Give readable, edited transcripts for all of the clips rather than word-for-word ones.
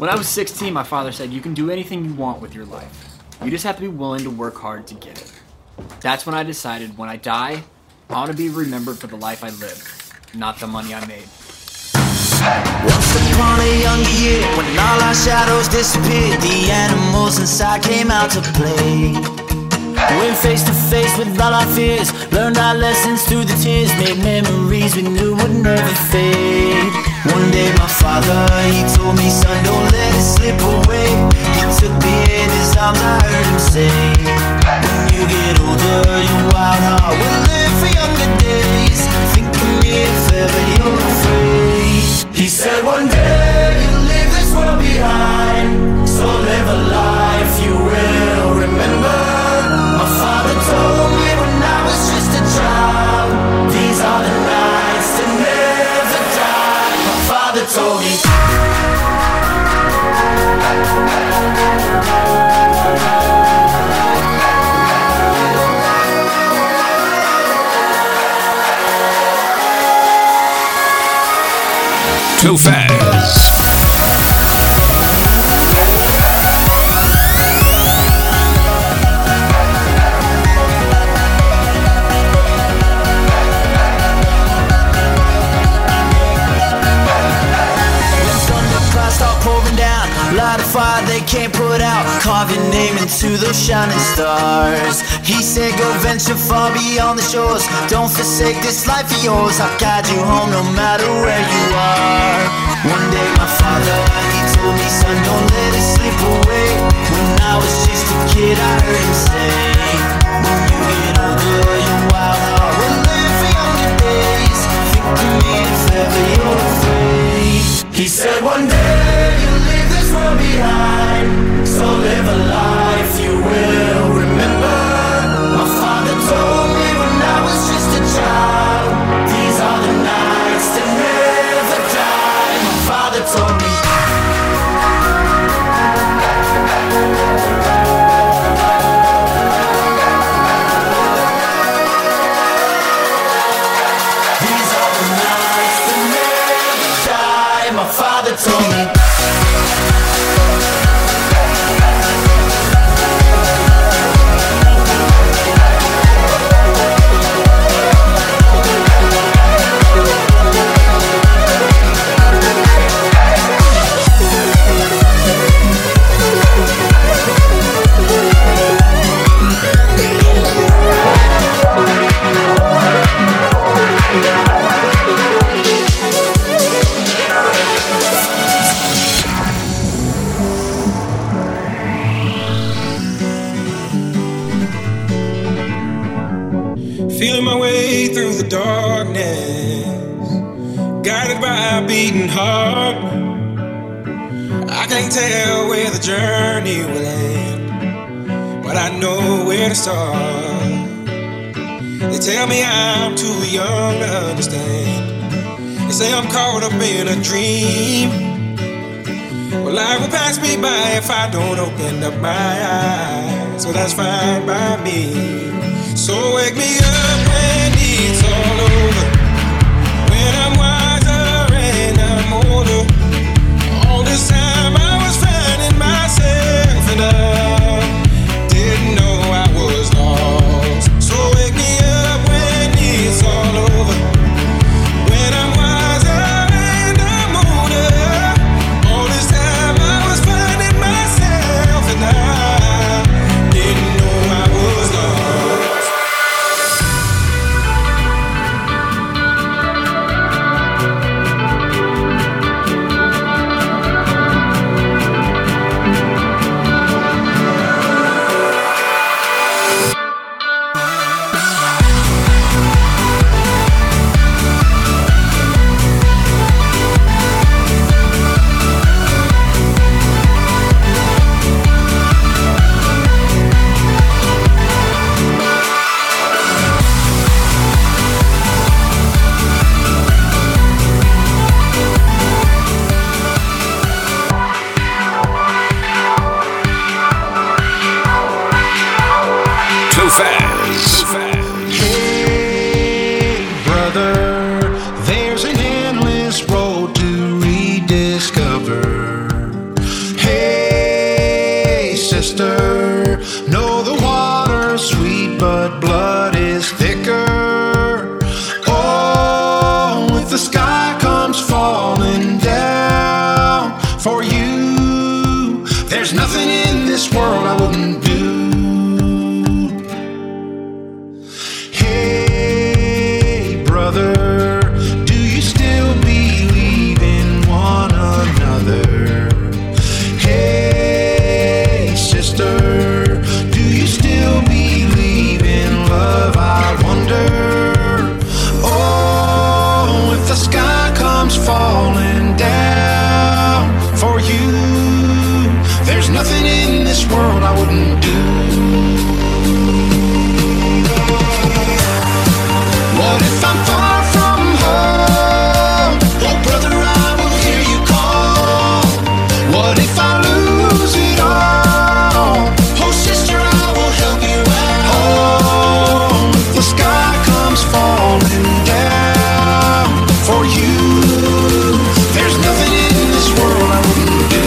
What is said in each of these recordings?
When I was 16, my father said, you can do anything you want with your life. You just have to be willing to work hard to get it. That's when I decided when I die, I want to be remembered for the life I lived, not the money I made. Once upon a younger year, when all our shadows disappeared, the animals inside came out to play. Went face to face with all our fears, learned our lessons through the tears, made memories we knew would never fade. One day my father, he told me, son, don't let it slip away. He took me in his arms, I heard him say, when you get older, your wild heart will live for younger days. Think of me if ever you're afraid. He said one day you'll leave this world behind, so live a life you will remember. My father told me when I was just a child, these are the nights that never die. My father told me. Too fast. Light a fire they can't put out, carve your name into those shining stars. He said go venture far beyond the shores, don't forsake this life of yours. I'll guide you home no matter where you are. One day my father, he told me, son, don't let it slip away. When I was just a kid I heard him say, when you get older your wild heart will live for younger days. Think of me if ever you're afraid. He said one day you'll leave this world behind, so live a life you will remember. My father told me when I was just a child, these are the nights that never die. My father told me. These are the nights that never die. My father told me. Feeling my way through the darkness, guided by a beating heart. I can't tell where the journey will end, but I know where to start. They tell me I'm too young to understand. They say I'm caught up in a dream. Well, life will pass me by if I don't open up my eyes, so that's fine by me. So wake me up when it's all over, when I'm wiser and I'm older. All this time I was finding myself and I didn't know I was lost. So wake me up when it's all over, when I'm wiser and I'm older. All this time I was finding myself and I didn't know I was lost. For you, there's nothing in this world I wouldn't do. Hey, brother, do you still believe in one another? Hey, sister, do you still believe in love? I wonder. Oh, if the sky comes falling down for you, there's nothing in this world I wouldn't do. What if I'm far from home? Oh, brother, I will hear you call. What if I lose it all? Oh, sister, I will help you out. Oh, if the sky comes falling down for you, there's nothing in this world I wouldn't do.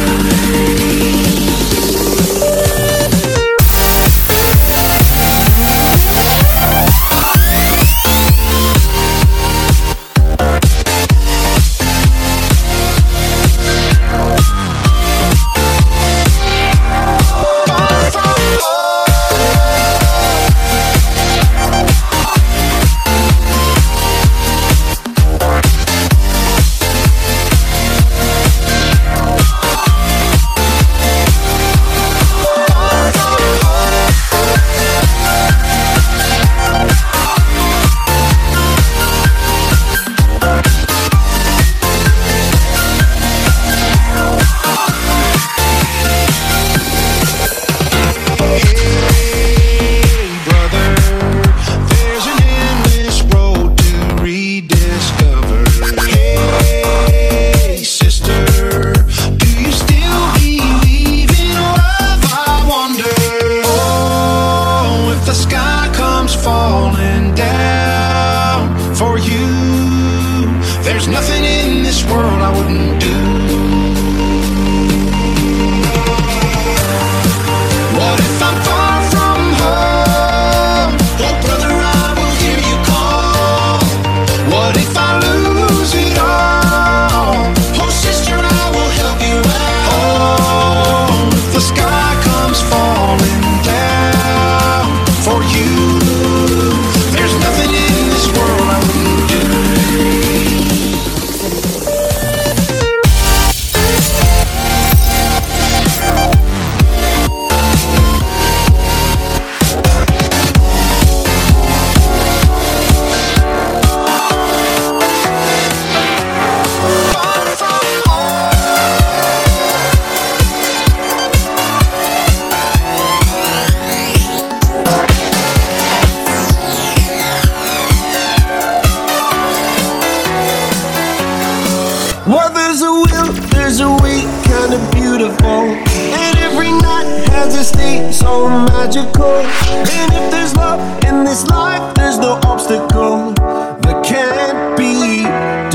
Well, there's a will, there's a way, kinda beautiful. And every night has a state so magical. And if there's love in this life, there's no obstacle that can't be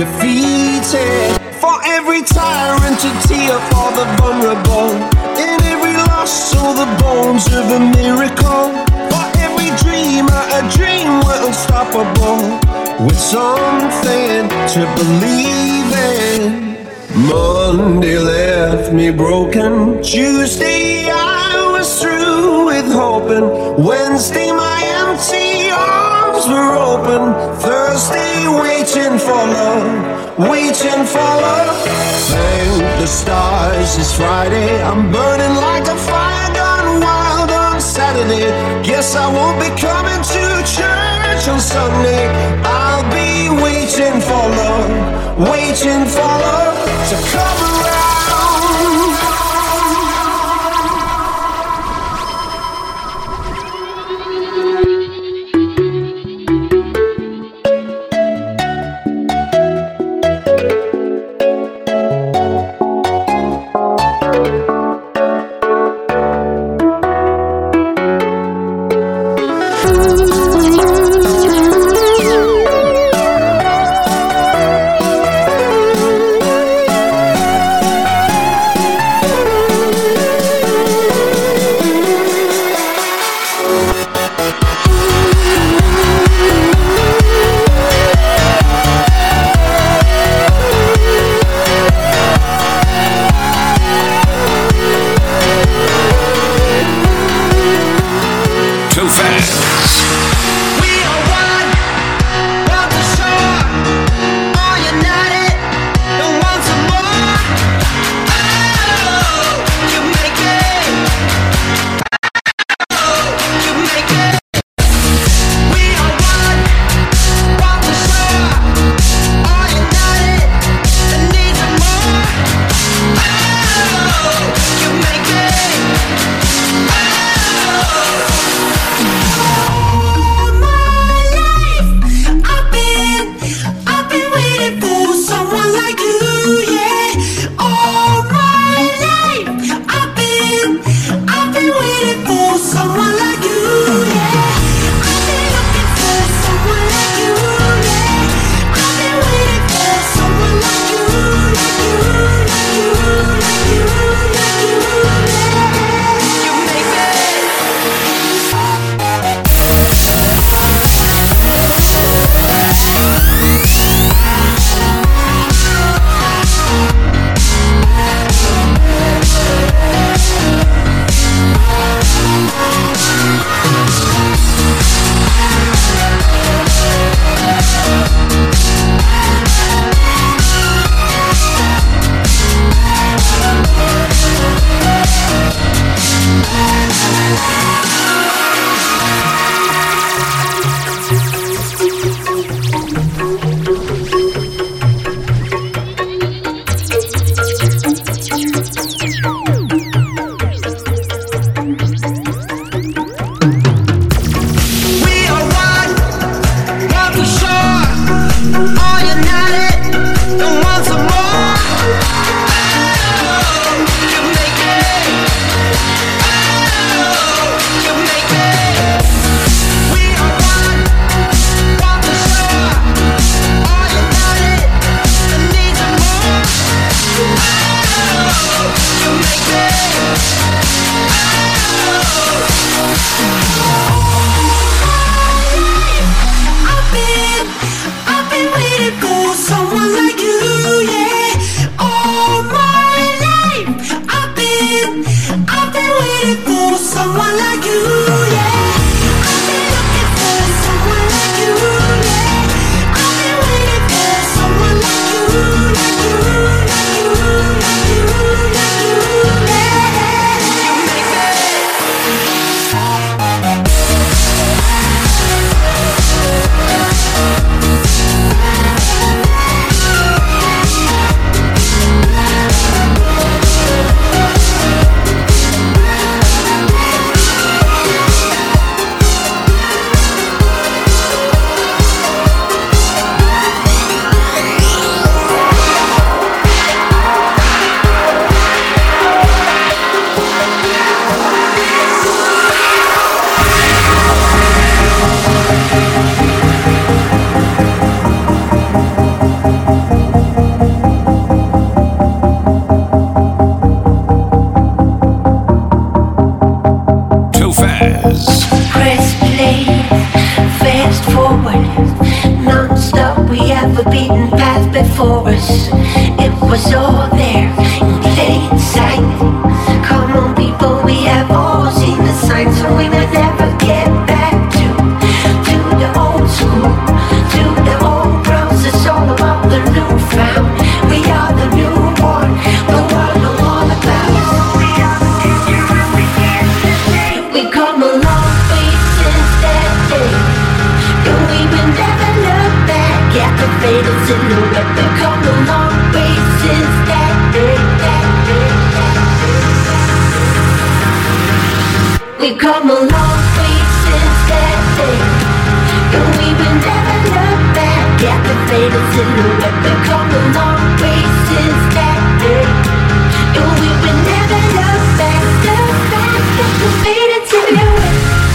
defeated. For every tyrant to tear for the vulnerable. In every loss, all the bones of a miracle. For every dreamer, a dream we're unstoppable. With something to believe in. Monday left me broken. Tuesday I was through with hoping. Wednesday my empty arms were open. Thursday waiting for love, waiting for love. Thank the stars it's Friday. I'm burning like a fire gone wild on Saturday. Guess I won't be coming to church on Sunday. I'll be waiting for love, waiting for love to come around. before us. It was all there in plain sight. Come on, people, we have all seen the signs, so we will never get back to the old school, to the old grounds. It's all about the new found. We are the newborn, the world know all about us. We are the future and we can't stay. We come a long way since that day. We will never look back at the fatal silhouette. We've come a long way since that day. We've come a long way since that day. We will never look back at the fatal silhouette. We've come a long way since that day. We will never look back at the fatal silhouette.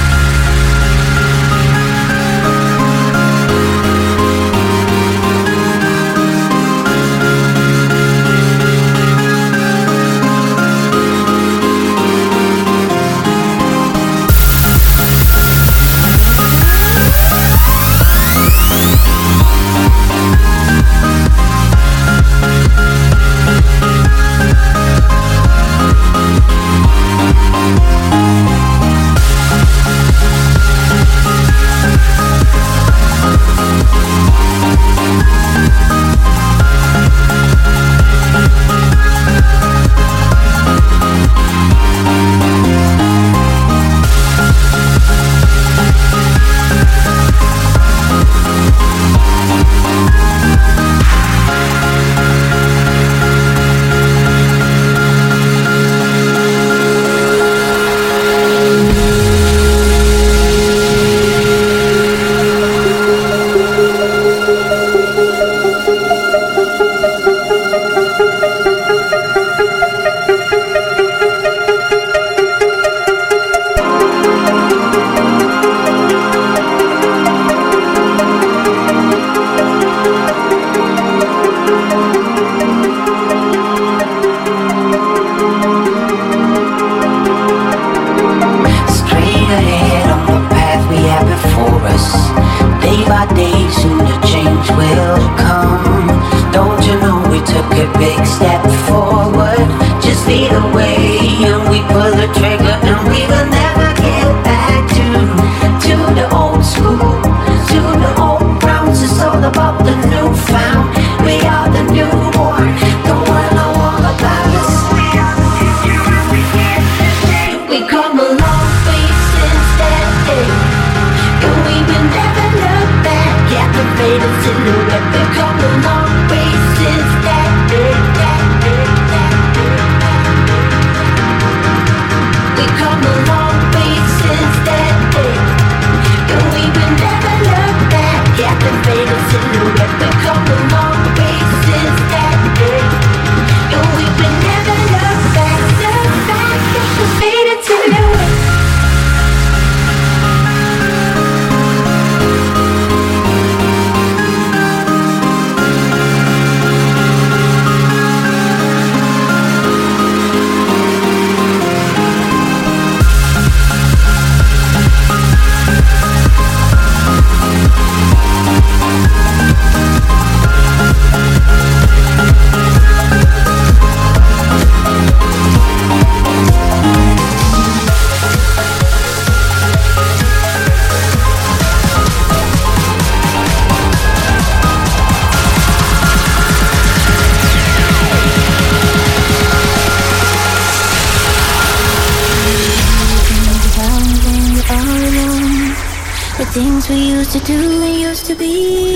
Things we used to do and used to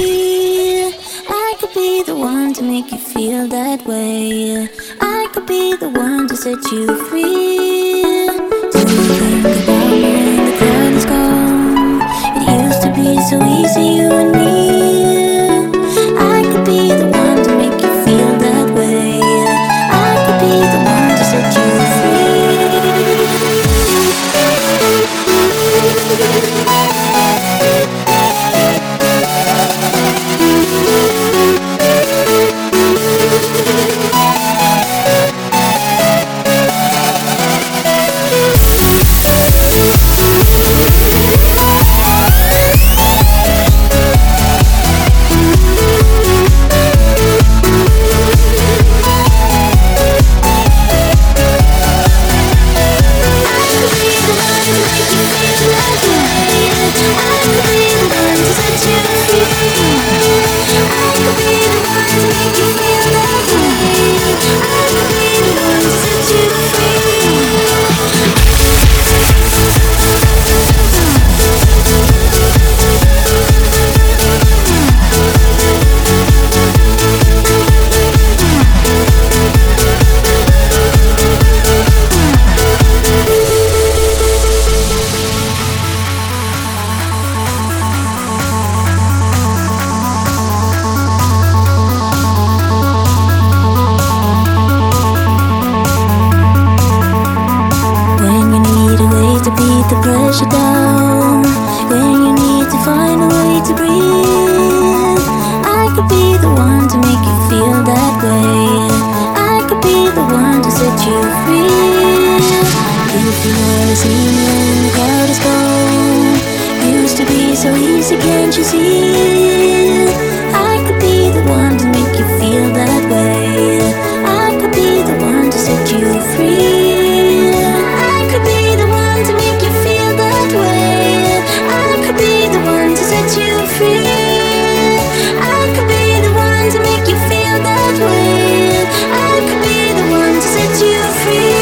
be. I could be the one to make you feel that way. I could be the one to set you free. Do you think about when the crowd is gone? It used to be so easy, you and me. I could be the one to make you feel that way. I could be the one to set you free. set you free. If you never seen when the crowd is gone, used to be so easy, can't you see? I could be the one to make you feel that way. I could be the one to set you free. I could be the one to make you feel that way. I could be the one to set you free. I could be the one to make you feel that way. I could be the one to set you free.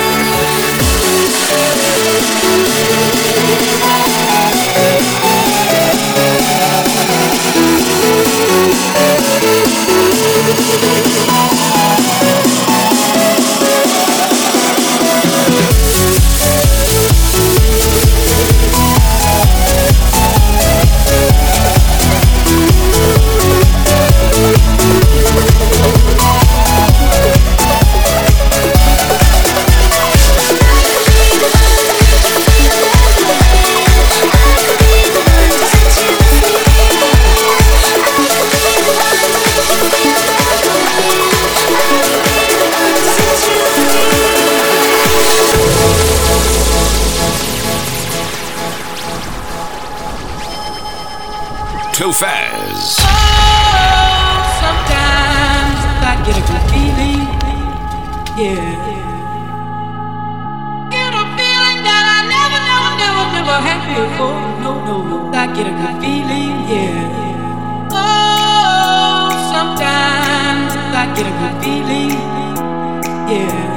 Too fast. Oh, sometimes I get a good feeling, yeah. Get a feeling that I never had before. No, I get a good feeling, yeah. Oh, sometimes I get a good feeling, yeah.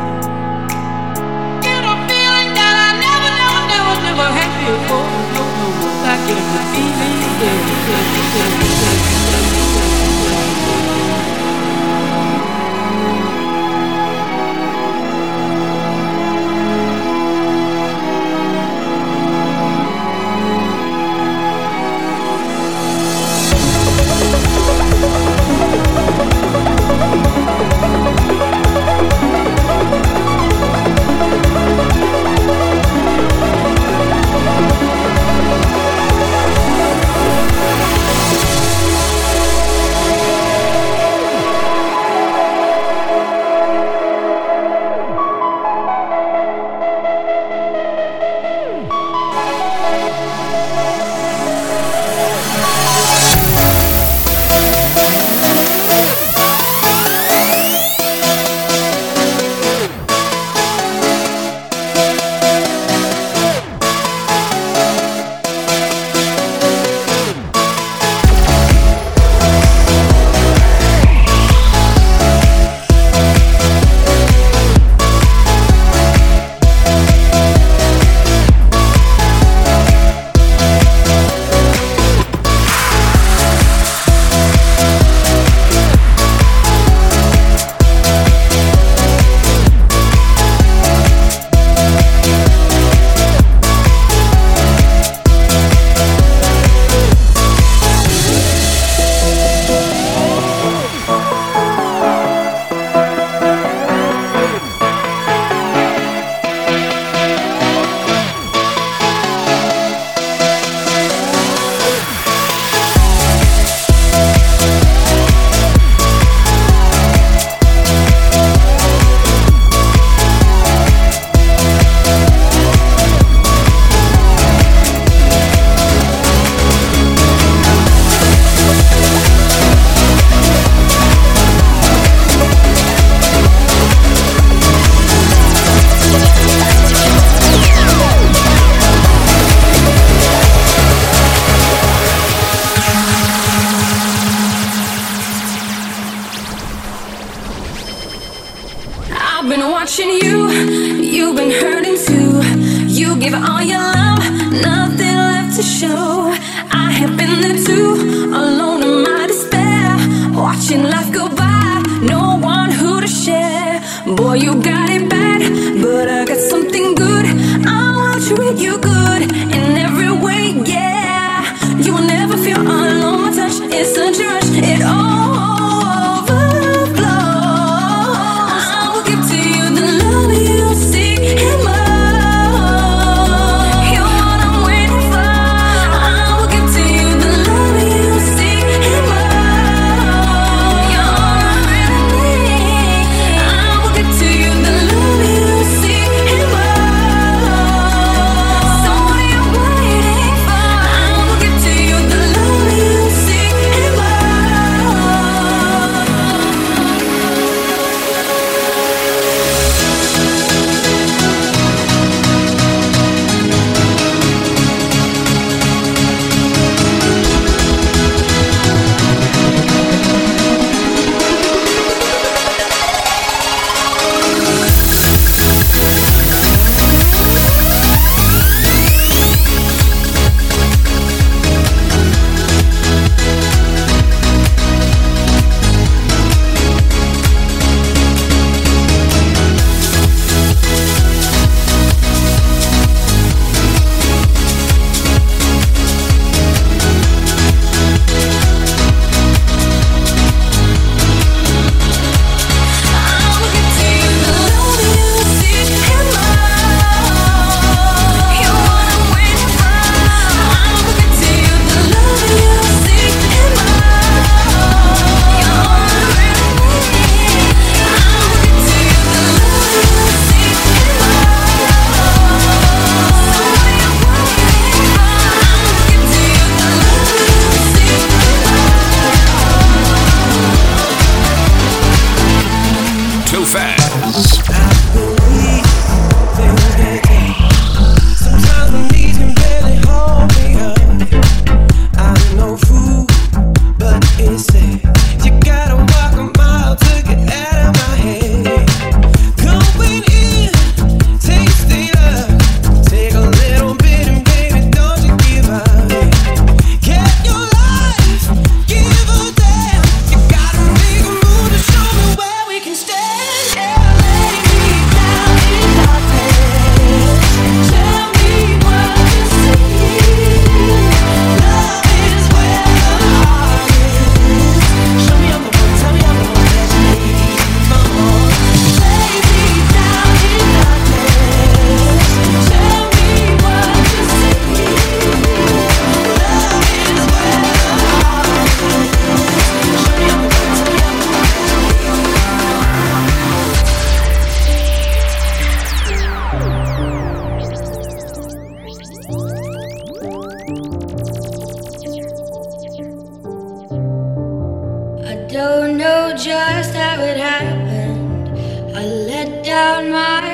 Get a feeling that I never had before. No, I get a good feeling. To you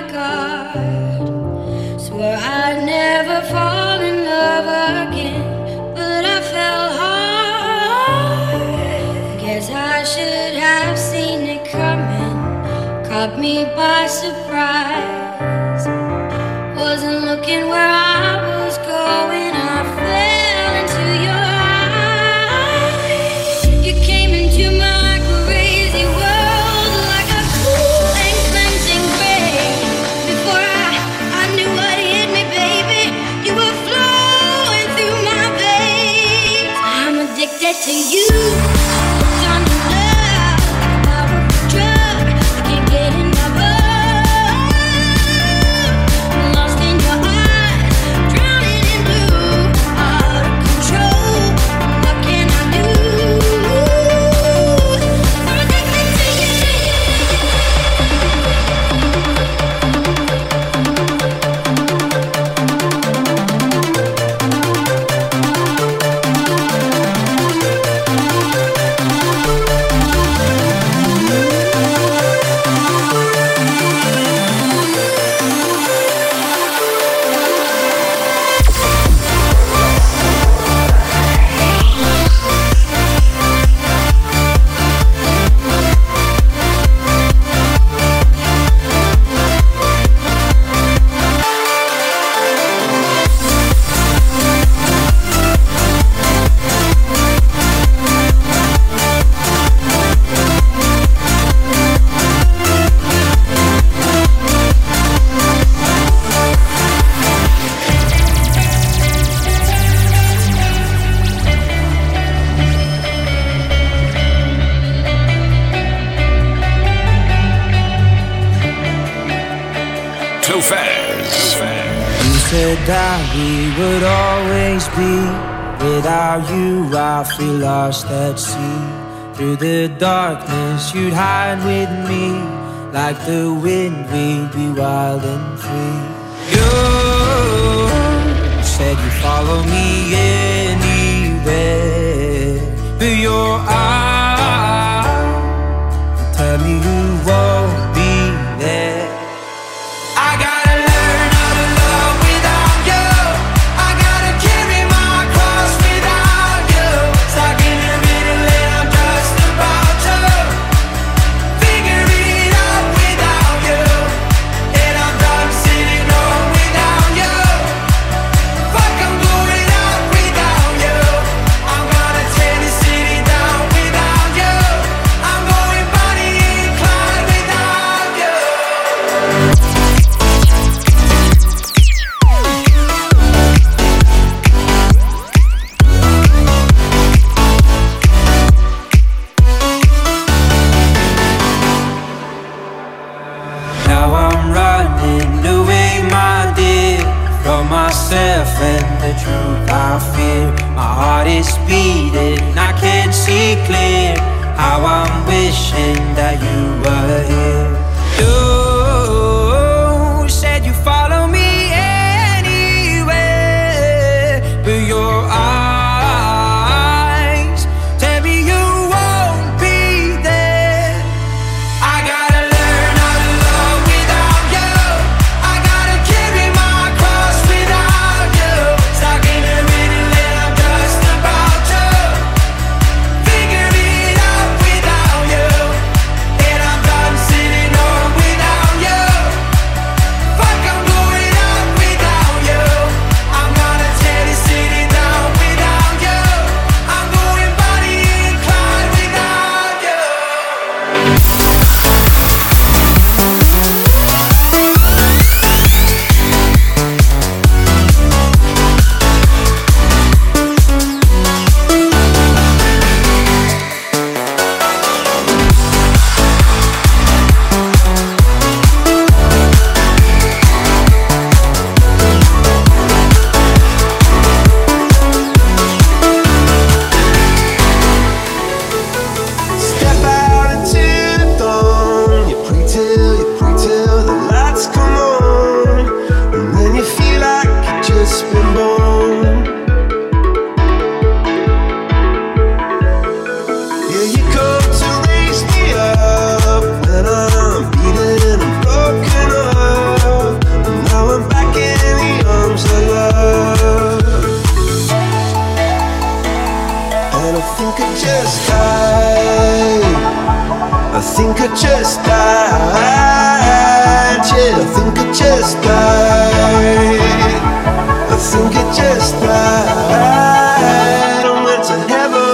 guard. Swore I'd never fall in love again, but I fell hard. Guess I should have seen it coming, caught me by surprise. Wasn't looking where I was going, I fell into your eyes. You came into my crazy world like a cool and cleansing rain. Before I knew what hit me, baby, you were flowing through my veins. I'm addicted to you. Hooked on your love, powerful drug. I can't get enough of. I'm lost in your eyes, drowning in blue, out of control. What can I do? I'm addicted to you. Too fast. You said that we would always be. Without you, I feel lost at sea. Through the darkness, you'd hide with me. Like the wind, we'd be wild and free. You said you'd follow me anywhere. But your eyes tell me you won't be there. I gotta learn how to love without you. I gotta carry my cross without you. Stuck in the middle and I'm just about to figure it out without you. And I'm done sitting home without you. Fuck, I'm going out without you. I'm gonna tear the city down without you. I'm going Bonnie and Clyde without you. Now I'm running away, my dear, from myself and the truth I fear. My heart is beating, I can't see clear. How I'm wishing that you were here. You said you follow me anywhere, but your eyes tell me you won't be there. I gotta learn how to love without you. I gotta carry my cross without you. Stuck in the middle and I'm just about to figure it out without just died. I think it just died. I went to heaven.